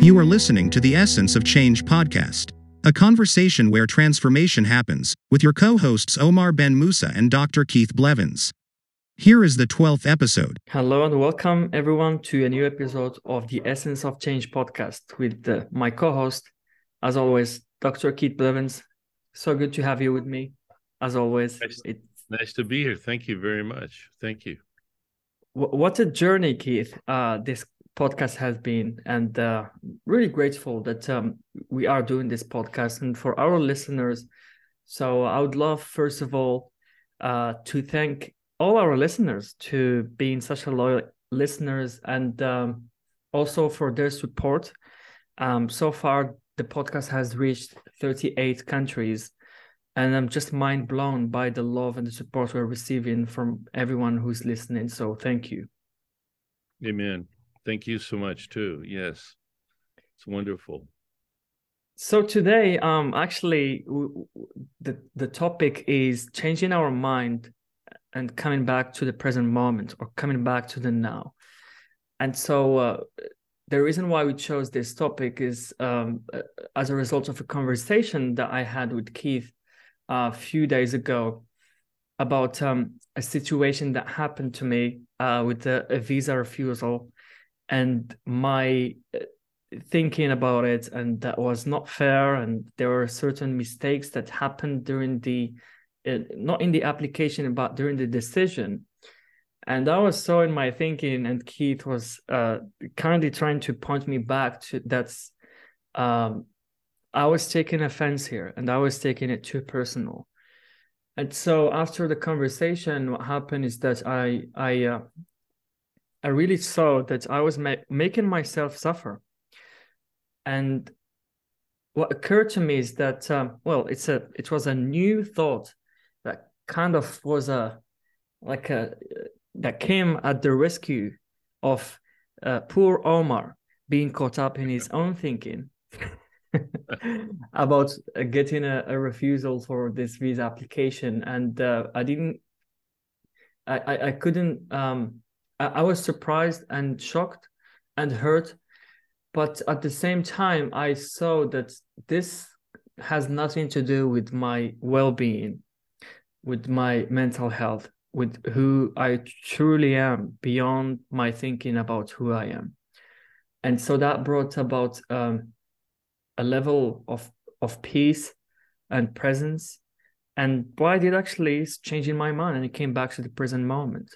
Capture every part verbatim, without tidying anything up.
You are listening to the Essence of Change podcast, a conversation where transformation happens, with your co-hosts Omar Ben Musa and Doctor Keith Blevins. Here is the twelfth episode. Hello and welcome everyone to a new episode of the Essence of Change podcast with uh, my co-host, as always, Doctor Keith Blevins. So good to have you with me, as always. Nice, It's nice to be here. Thank you very much. Thank you. w- what a journey, Keith, uh, this podcast has been, and uh, really grateful that um, we are doing this podcast and for our listeners. So I would love, first of all, uh, to thank all our listeners to being such a loyal listeners and um, also for their support. Um, so far, the podcast has reached thirty-eight countries, and I'm just mind blown by the love and the support we're receiving from everyone who's listening. So thank you. Amen. Thank you so much too. Yes, it's wonderful. So today, um, actually, w- w- the the topic is changing our mind and coming back to the present moment or coming back to the now. And so uh, the reason why we chose this topic is um, uh, as a result of a conversation that I had with Keith uh, a few days ago about um, a situation that happened to me uh, with a, a visa refusal and my uh, thinking about it, and that was not fair, and there were certain mistakes that happened during the uh, not in the application but during the decision. And I was so in my thinking, and Keith was uh, kindly trying to point me back to that's um, I was taking offense here, and I was taking it too personal. And so after the conversation, what happened is that I I uh, I really saw that I was ma- making myself suffer. And what occurred to me is that um, well, it's a it was a new thought that kind of was a like a that came at the rescue of uh, poor Omar being caught up in his own thinking about uh, getting a, a refusal for this visa application, and uh, I didn't, I, I, I couldn't, um, I, I was surprised and shocked and hurt, but at the same time, I saw that this has nothing to do with my well-being, with my mental health, with who I truly am beyond my thinking about who I am. And so that brought about um, a level of, of peace and presence. And what I did actually is changing my mind, and it came back to the present moment.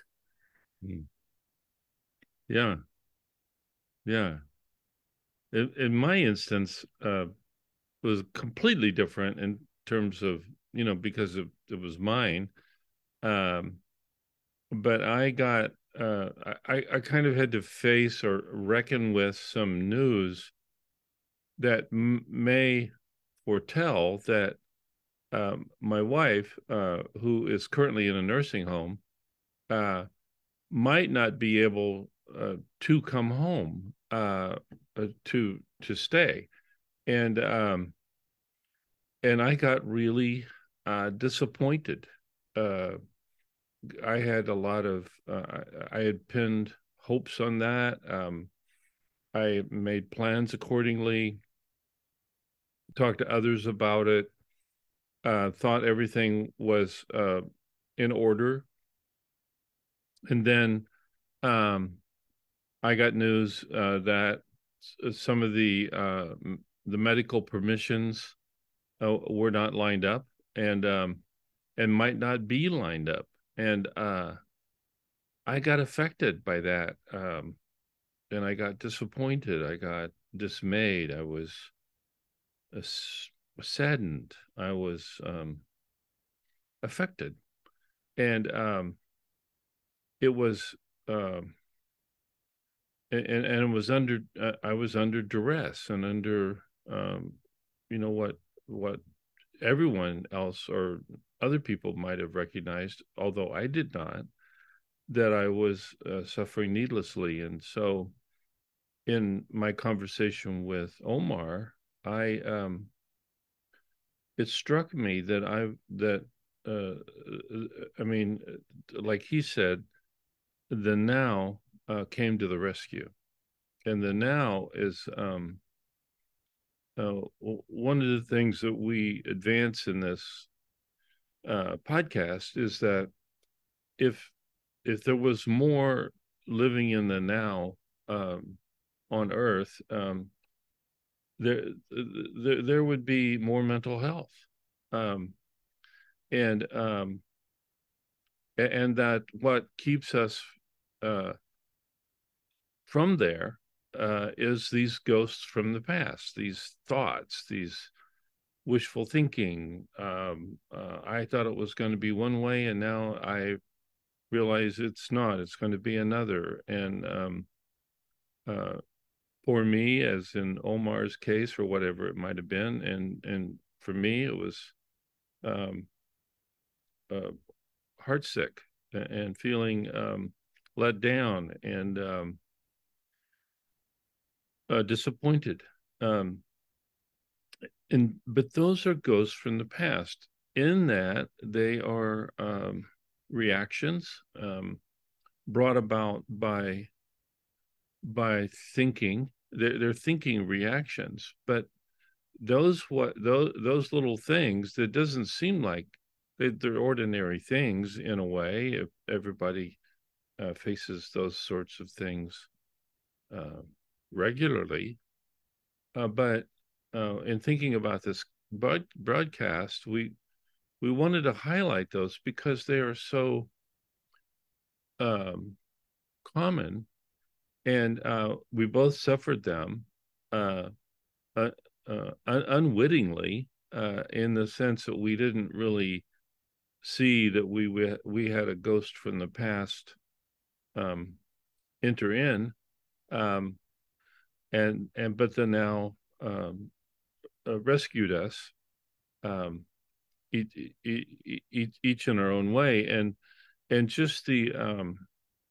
Yeah. Yeah. In, in my instance, uh, was completely different in terms of, you know, because of, it was mine. Um, but I got, uh, I, I kind of had to face or reckon with some news that m- may foretell that um, my wife, uh, who is currently in a nursing home, uh, might not be able uh, to come home uh, uh, to to stay, and um, and I got really uh, disappointed. Uh, I had a lot of uh, I had pinned hopes on that. Um, I made plans accordingly, talked to others about it, uh, thought everything was uh, in order, and then um, I got news uh, that some of the uh, the medical permissions uh, were not lined up, and um, and might not be lined up, and uh, I got affected by that, um, and I got disappointed. I got dismayed. I was uh, saddened. I was um, affected, and um, it was. Um, and and it was under uh, I was under duress and under um, you know what what everyone else or other people might have recognized, although I did not, that I was uh, suffering needlessly. And so, in my conversation with Omar, I um, it struck me that I that uh, I mean, like he said, the now uh, came to the rescue. And the now is um, uh, one of the things that we advance in this uh, podcast is that if if there was more living in the now um, on Earth, um, there, there there would be more mental health, um, and um, and that what keeps us uh, from there uh, is these ghosts from the past, these thoughts, these wishful thinking. Um, uh, I thought it was going to be one way, and now I realize it's not. It's going to be another. And um, uh, for me, as in Omar's case, or whatever it might have been, and and for me, it was um, uh, heartsick and feeling um, let down and um, uh, disappointed. Um, and but those are ghosts from the past. In that they are um, reactions um, brought about by by thinking. They're, they're thinking reactions, but those what those those little things that doesn't seem like they, they're ordinary things in a way. If everybody uh, faces those sorts of things uh, regularly, uh, but uh, in thinking about this broad, broadcast, we we wanted to highlight those because they are so um, common, and uh, we both suffered them uh, uh, uh, un- unwittingly, uh, in the sense that we didn't really see that we we, we had a ghost from the past um, enter in, um, and and but then now um, uh, rescued us, um, each, each each in our own way, and and just the um,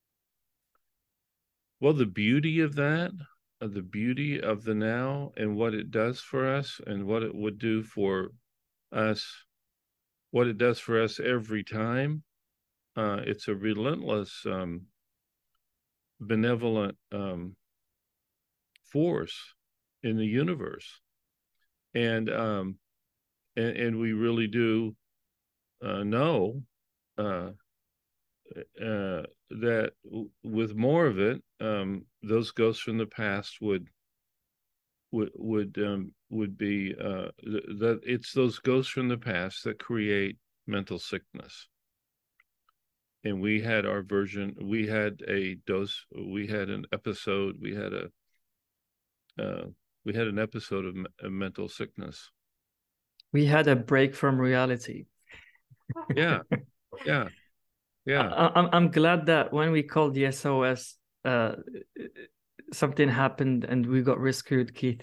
well, the beauty of that, uh, the beauty of the now, and what it does for us, and what it would do for us, what it does for us every time. Uh, it's a relentless, um, benevolent um, force in the universe, and um, and, and we really do uh, know uh, uh, that w- with more of it, um, those ghosts from the past would would would um, would be uh, th- that it's those ghosts from the past that create mental sickness. And we had our version. We had a dose. We had an episode. We had a uh, we had an episode of, of mental sickness. We had a break from reality. Yeah, yeah, yeah. I, I'm I'm glad that when we called the S O S, uh, something happened and we got rescued, Keith.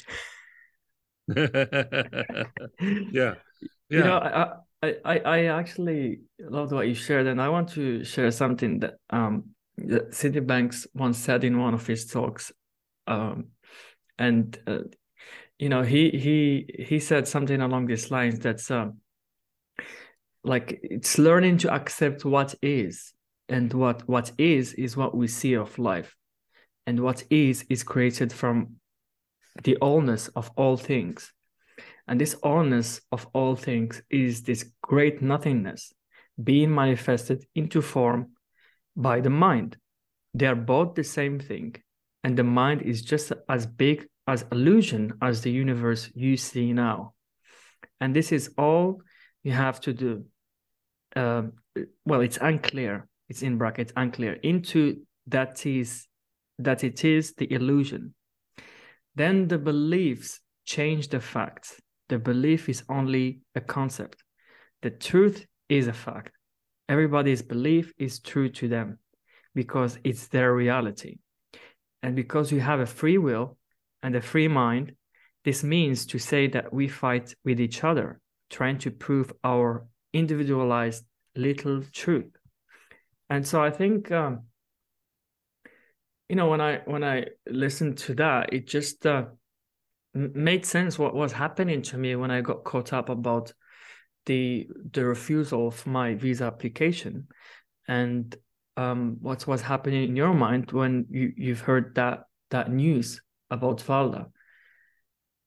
Yeah, You know, yeah. I, I I actually loved what you shared, and I want to share something that um that Sydney Banks once said in one of his talks, um, and uh, you know he he he said something along these lines that's um like it's learning to accept what is, and what what is is what we see of life, and what is is created from the allness of all things. And this allness of all things is this great nothingness being manifested into form by the mind. They are both the same thing. And the mind is just as big as illusion as the universe you see now. And this is all you have to do. Um, well, it's unclear. It's in brackets, unclear. Into that is that it is the illusion. Then the beliefs change the facts. The belief is only a concept. The truth is a fact. Everybody's belief is true to them because it's their reality. And because you have a free will and a free mind, this means to say that we fight with each other, trying to prove our individualized little truth. And so I think, um, you know, when I when I listened to that, it just uh, made sense what was happening to me when I got caught up about the the refusal of my visa application, and um, what was happening in your mind when you you've heard that that news about Valda.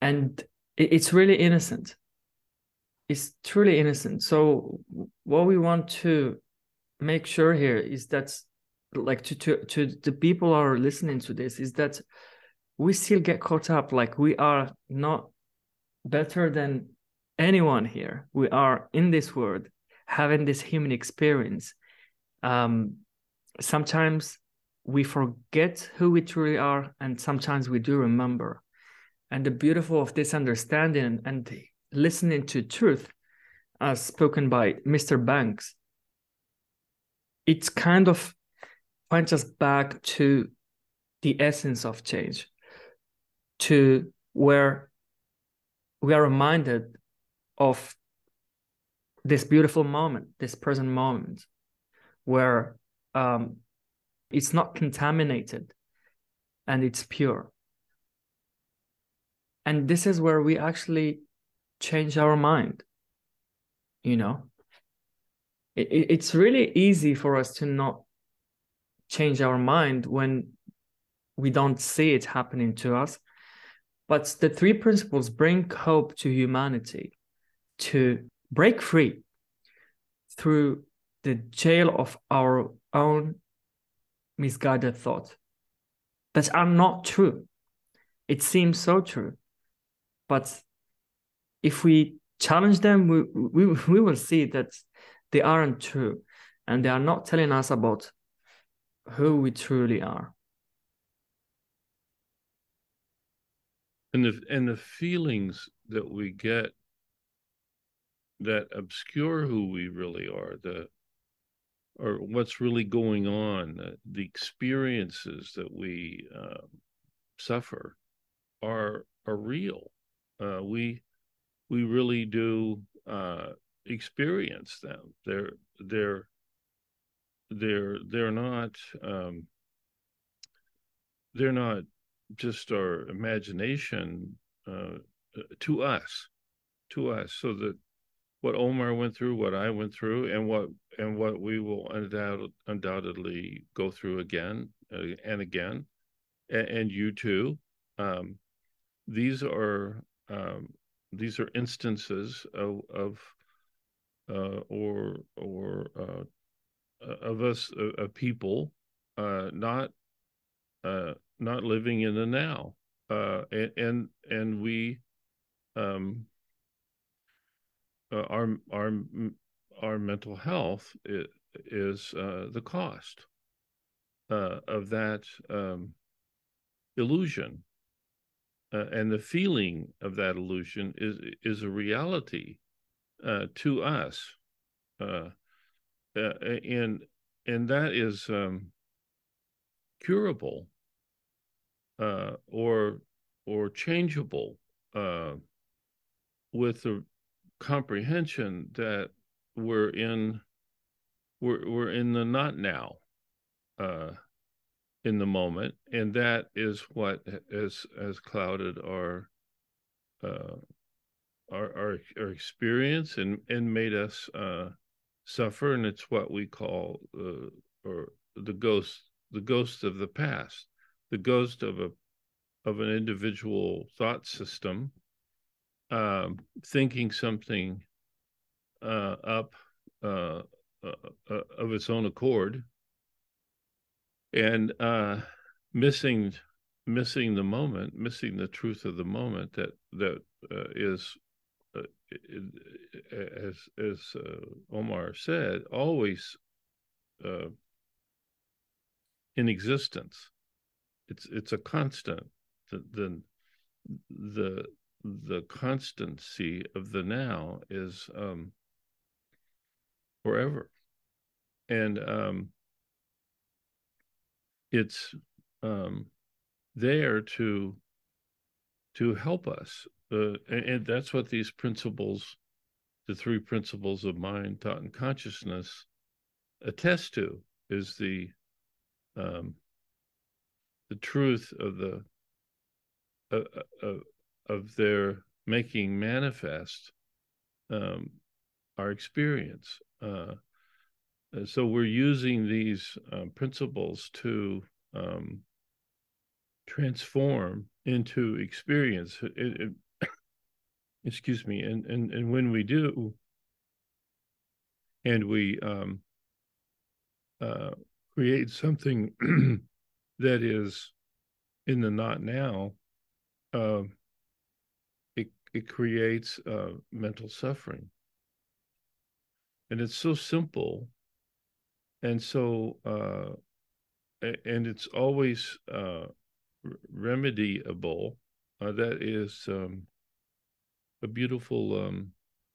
and it, it's really innocent. It's truly innocent. So what we want to make sure here is that, like, to to to the people who are listening to this, is that we still get caught up like we are not better than anyone here. We are in this world having this human experience. Um, sometimes we forget who we truly are, and sometimes we do remember. And the beautiful of this understanding and listening to truth, as spoken by Mister Banks, it's kind of points us back to the essence of change, to where we are reminded of this beautiful moment, this present moment, where um, it's not contaminated and it's pure. And this is where we actually change our mind, you know? It, it's really easy for us to not change our mind when we don't see it happening to us. But the three principles bring hope to humanity to break free through the jail of our own misguided thoughts that are not true. It seems so true, but if we challenge them, we, we, we will see that they aren't true, and they are not telling us about who we truly are. And the, and the feelings that we get that obscure who we really are, the or what's really going on, uh, the experiences that we uh, suffer are are real. Uh, we we really do uh, experience them. They're they're they're they're not um, they're not just our imagination uh, to us, to us. So that what Omar went through, what I went through, and what and what we will undoubt, undoubtedly go through again uh, and again, and, and you too. Um, these are um, these are instances of of uh, or or uh, of us uh, of people uh, not uh, not living in the now, uh, and and and we. Um, Uh, our our our mental health is, is uh, the cost uh, of that um, illusion, uh, and the feeling of that illusion is is a reality uh, to us, uh, uh, and and that is um, curable uh, or or changeable uh, with the comprehension that we're in we're we're in the not now, uh in the moment, and that is what has has clouded our uh our our, our experience and and made us uh suffer. And it's what we call uh, or the ghost the ghost of the past, the ghost of a of an individual thought system, um thinking something uh, up uh, uh, uh, of its own accord, and uh, missing missing the moment, missing the truth of the moment that that uh, is, uh, as as uh, Omar said, always uh, in existence. It's it's a constant. The, the the the constancy of the now is um, forever. And um, it's um, there to to help us. Uh, and, and that's what these principles, the three principles of mind, thought, and consciousness attest to, is the um, the truth of the uh, uh, of their making manifest um, our experience. Uh, so we're using these um, principles to um, transform into experience. It, excuse me, and and and when we do, and we um, uh, create something that is in the not now, uh, it it creates uh, mental suffering, and it's so simple, and so uh, and it's always uh, remediable. Uh, that is um, a beautiful um,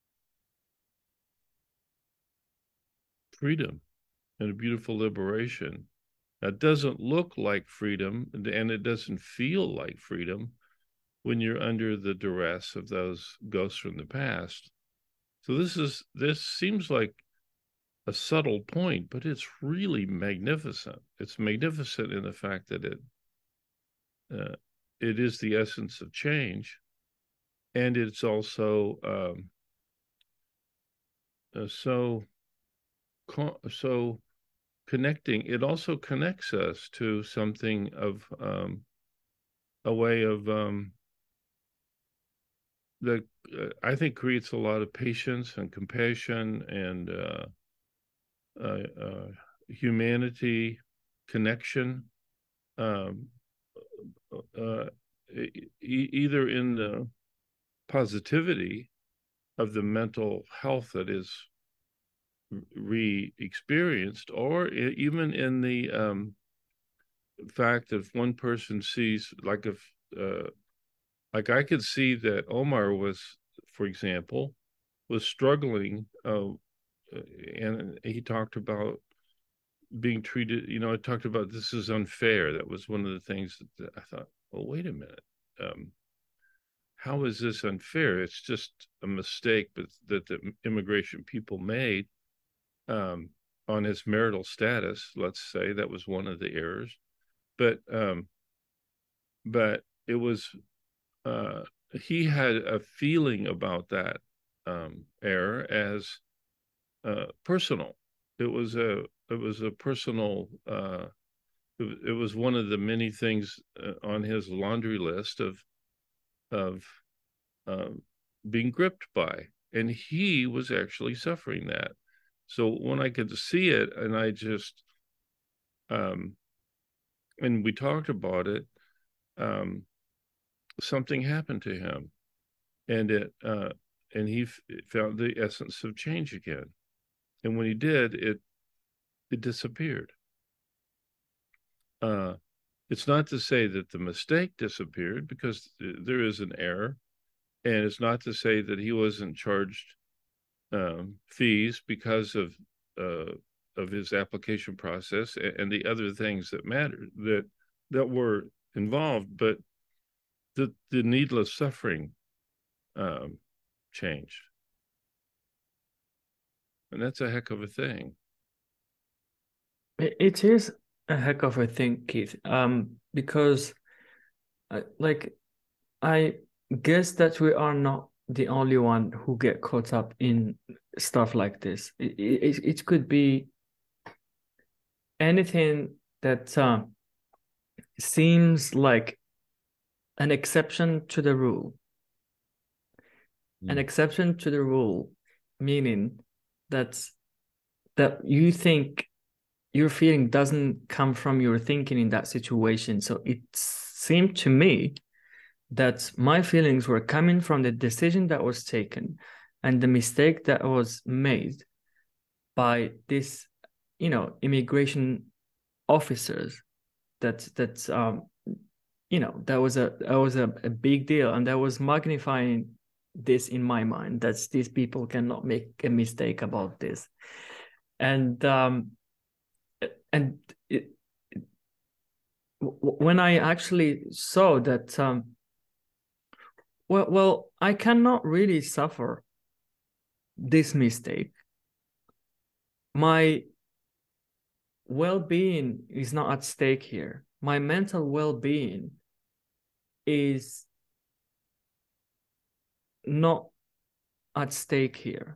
freedom and a beautiful liberation. That doesn't look like freedom, and it doesn't feel like freedom when you're under the duress of those ghosts from the past. So this is this seems like a subtle point, but it's really magnificent. It's magnificent in the fact that it uh, it is the essence of change, and it's also um, uh, so so connecting. It also connects us to something of um, a way of um, that uh, I think creates a lot of patience and compassion and uh, uh, uh, humanity, connection, um, uh, e- either in the positivity of the mental health that is re-experienced, or even in the um, fact that if one person sees, like if, uh, like I could see that Omar was, for example, was struggling, uh, and he talked about being treated, you know, I talked about this is unfair. That was one of the things that I thought, well, wait a minute. Um, how is this unfair? It's just a mistake but that the immigration people made um, on his marital status, let's say. That was one of the errors. But um, but it was, uh, he had a feeling about that um, error as uh, personal. It was a it was a personal. Uh, it, it was one of the many things uh, on his laundry list of of um, being gripped by, and he was actually suffering that. So when I could see it, and I just um, and we talked about it, um, something happened to him, and it uh, and he f- found the essence of change again. And when he did, it it disappeared. Uh, it's not to say that the mistake disappeared, because there is an error, and it's not to say that he wasn't charged um, fees because of uh, of his application process and, and the other things that mattered that that were involved, but the the needless suffering um, changed, and that's a heck of a thing. It, it is a heck of a thing, Keith. Um, because, uh, like, I guess that we are not the only one who get caught up in stuff like this. It it, it could be anything that um, seems like an exception to the rule. Mm. An exception to the rule, meaning that that you think your feeling doesn't come from your thinking in that situation. So it seemed to me that my feelings were coming from the decision that was taken and the mistake that was made by this, you know, immigration officers. That that um, you know, that was a that was a, a big deal, and that was magnifying this in my mind. That these people cannot make a mistake about this, and um, and it, it, when I actually saw that. Um, Well, well, I cannot really suffer this mistake. My well-being is not at stake here. My mental well-being is not at stake here.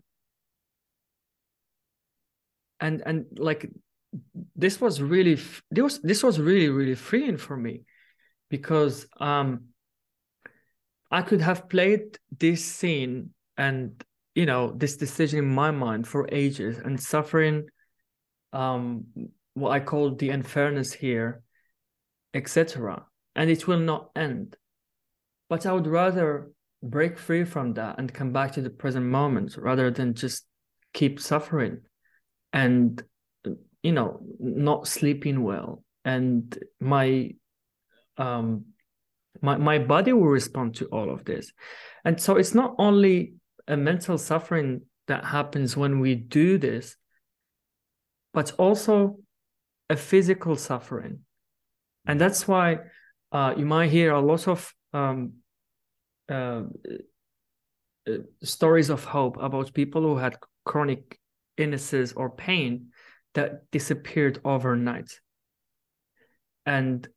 And and like this was really this was this was really really freeing for me, because um I could have played this scene and, you know, this decision in my mind for ages and suffering um, what I call the unfairness here, et cetera. And it will not end. But I would rather break free from that and come back to the present moment rather than just keep suffering and, you know, not sleeping well. And my um my my body will respond to all of this. And so it's not only a mental suffering that happens when we do this, but also a physical suffering. And that's why uh, you might hear a lot of um, uh, uh, stories of hope about people who had chronic illnesses or pain that disappeared overnight. And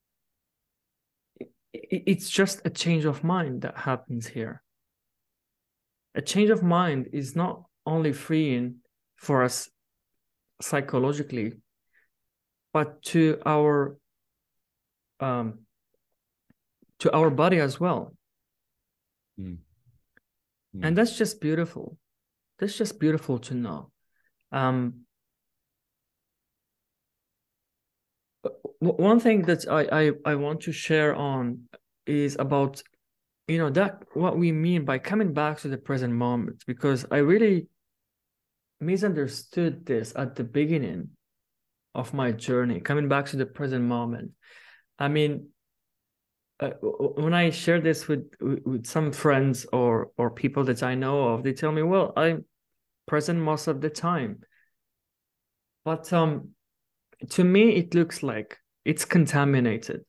it's just a change of mind that happens here. A change of mind is not only freeing for us psychologically, but to our um, to our body as well. Mm. Mm. And that's just beautiful. That's just beautiful to know. Um, one thing that I, I, I want to share on is about, you know, that what we mean by coming back to the present moment, because I really misunderstood this at the beginning of my journey, coming back to the present moment. I mean, uh, when I share this with, with some friends or, or people that I know of, they tell me, well, I'm present most of the time. But um, to me, it looks like it's contaminated.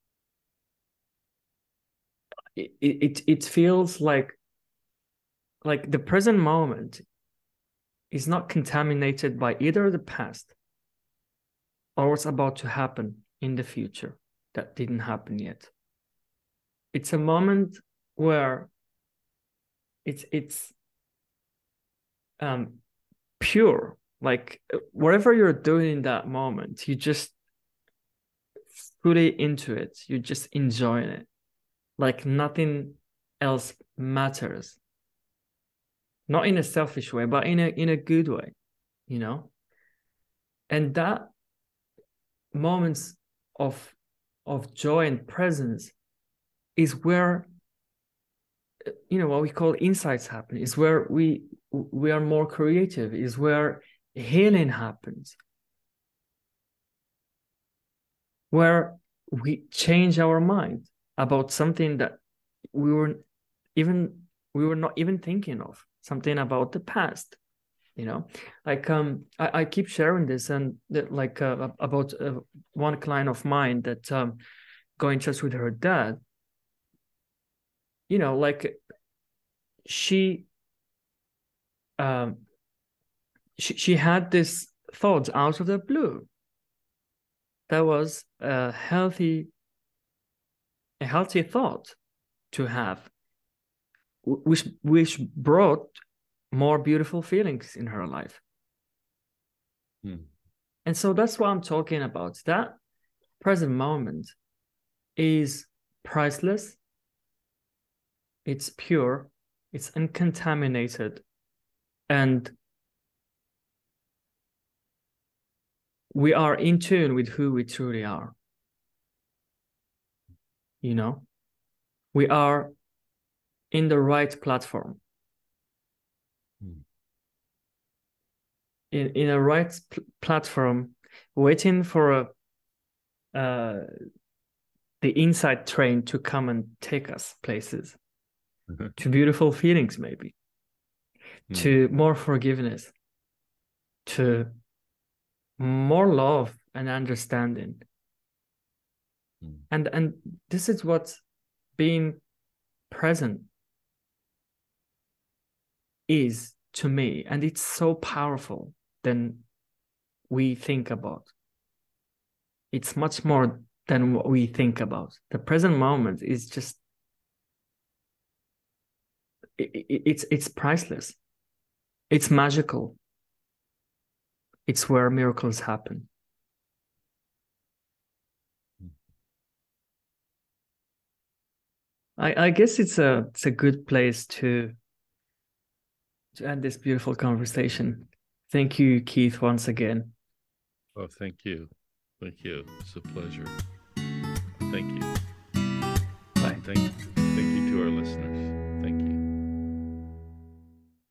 It, it, it feels like, like the present moment is not contaminated by either the past or what's about to happen in the future that didn't happen yet. It's a moment where it's it's um, pure. Like whatever you're doing in that moment, you just fully into it. You're just enjoying it. Like nothing else matters. Not in a selfish way, but in a in a good way, you know? And that moments of of joy and presence is where, you know, what we call insights happen, is where we we are more creative, is where healing happens, where we change our mind about something that we were even we were not even thinking of, something about the past, you know. Like um I, I keep sharing this and that, like uh, about uh, one client of mine that um got in touch with her dad. You know, like she um she, she had this thought out of the blue that was a healthy a healthy thought to have, which which brought more beautiful feelings in her life. Hmm. And so that's what I'm talking about. That present moment is priceless, it's pure, it's uncontaminated, and we are in tune with who we truly are. You know, we are in the right platform, hmm. in, in a right pl- platform, waiting for a uh, the inside train to come and take us places, to beautiful feelings, maybe, mm. to more forgiveness, to more love and understanding. Mm. And, and this is what being present is to me. And it's so powerful than we think about. It's much more than what we think about. The present moment is just, it, it, it's it's priceless. It's magical. It's where miracles happen. I, I guess it's a it's a good place to to end this beautiful conversation. Thank you, Keith, once again. Oh, thank you. Thank you. It's a pleasure. Thank you. Bye. Thank you.